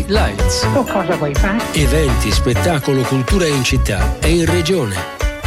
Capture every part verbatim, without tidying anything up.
City Lights. O cosa vuoi fare? Eventi, spettacolo, cultura in città e in regione.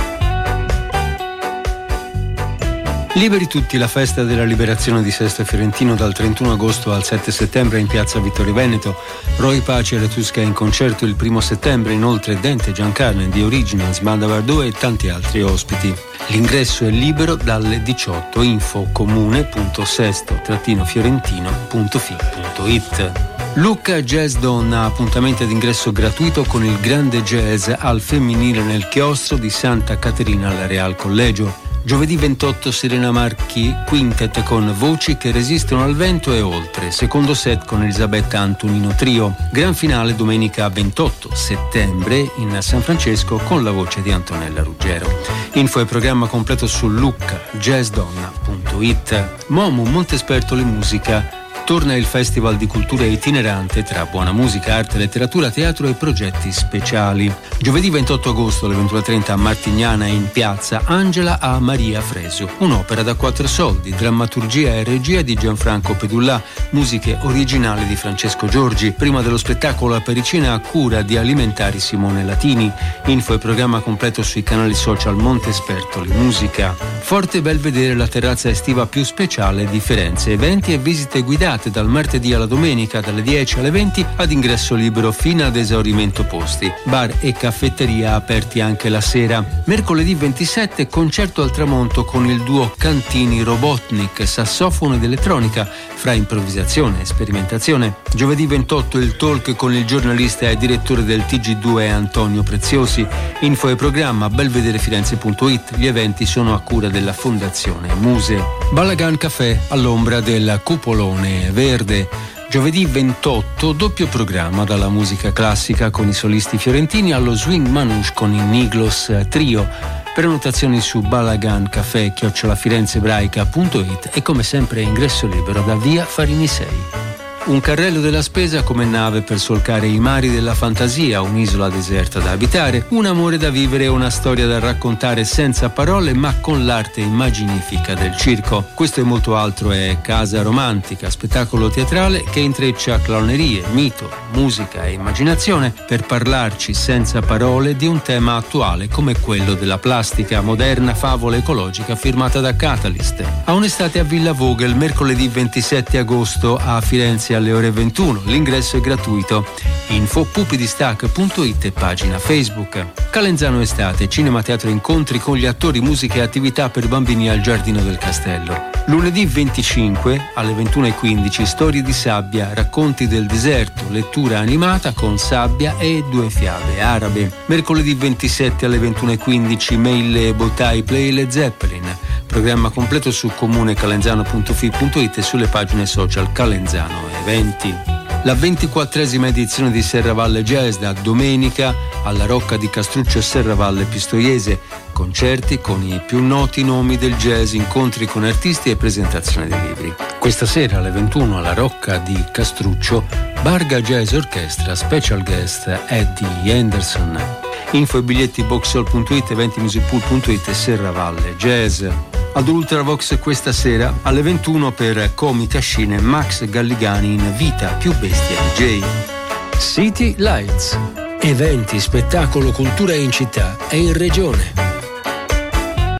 Liberi tutti, la festa della liberazione di Sesto Fiorentino dal trentuno agosto al sette settembre in piazza Vittorio Veneto. Roy Pace e Retusca in concerto il primo settembre, inoltre Dente, Giancarlo, The Originals, Banda Bardot e tanti altri ospiti. L'ingresso è libero dalle diciotto. Info comune punto sesto fiorentino punto fi punto it. Lucca Jazz Donna, appuntamento ad ingresso gratuito con il grande jazz al femminile nel chiostro di Santa Caterina al Real Collegio. Giovedì ventotto Serena Marchi Quintet con Voci che resistono al vento e oltre, secondo set con Elisabetta Antonino Trio. Gran finale domenica ventotto settembre in San Francesco con la voce di Antonella Ruggero. Info e programma completo su lucca jazz donna punto it. Momu Montespertoli Musica. Torna il Festival di Cultura Itinerante tra buona musica, arte, letteratura, teatro e progetti speciali. Giovedì ventotto agosto alle ventuno e trenta a Martignana in piazza Angela a Maria Fresu. Un'opera da quattro soldi, drammaturgia e regia di Gianfranco Pedullà, musiche originali di Francesco Giorgi. Prima dello spettacolo a Pericena a cura di Alimentari Simone Latini. Info e programma completo sui canali social Montespertoli Musica. Forte Belvedere, la terrazza estiva più speciale di Firenze. Eventi e visite guidate dal martedì alla domenica dalle dieci alle venti ad ingresso libero fino ad esaurimento posti. Bar e caffetteria aperti anche la sera. Mercoledì ventisette concerto al tramonto con il duo Cantini Robotnik, sassofono ed elettronica fra improvvisazione e sperimentazione. Giovedì ventotto il talk con il giornalista e direttore del T G due Antonio Preziosi. Info e programma belvederefirenze punto it. Gli eventi sono a cura della Fondazione Muse. Balagan Café all'ombra del cupolone verde. Giovedì ventotto doppio programma dalla musica classica con i solisti fiorentini allo swing manouche con il Niglos Trio. Prenotazioni su balagancafè chiocciola firenzeebraica punto it e come sempre ingresso libero da via Farini sei. Un carrello della spesa come nave per solcare i mari della fantasia, un'isola deserta da abitare, un amore da vivere e una storia da raccontare senza parole ma con l'arte immaginifica del circo. Questo e molto altro è Casa Romantica, spettacolo teatrale che intreccia clownerie, mito, musica e immaginazione per parlarci senza parole di un tema attuale come quello della plastica, moderna favola ecologica firmata da Catalyst. A un'estate a Villa Vogel, mercoledì ventisette agosto a Firenze alle ore ventuno. L'ingresso è gratuito. Info pupidistac punto it e pagina Facebook. Calenzano Estate, cinema, teatro, incontri con gli attori, musica e attività per bambini al Giardino del Castello. Lunedì venticinque alle ventuno e quindici Storie di sabbia, racconti del deserto, lettura animata con sabbia e due fiabe arabe. Mercoledì ventisette alle ventuno e quindici Mail e Botai Play Led Zeppelin. Programma completo su comune calenzano punto fi punto it e sulle pagine social Calenzano Eventi. La ventiquattresima edizione di Serravalle Jazz da domenica alla Rocca di Castruccio Serravalle Pistoiese. Concerti con i più noti nomi del jazz, incontri con artisti e presentazione dei libri. Questa sera alle ventuno alla Rocca di Castruccio, Barga Jazz Orchestra, special guest Eddie Henderson. Info e biglietti boxhall punto it, eventimusicpool punto it e Serravalle Jazz. Ad Ultravox questa sera alle ventuno per Comica Scene Max Galligani in Vita più bestia D J. City Lights. Eventi, spettacolo, cultura in città e in regione.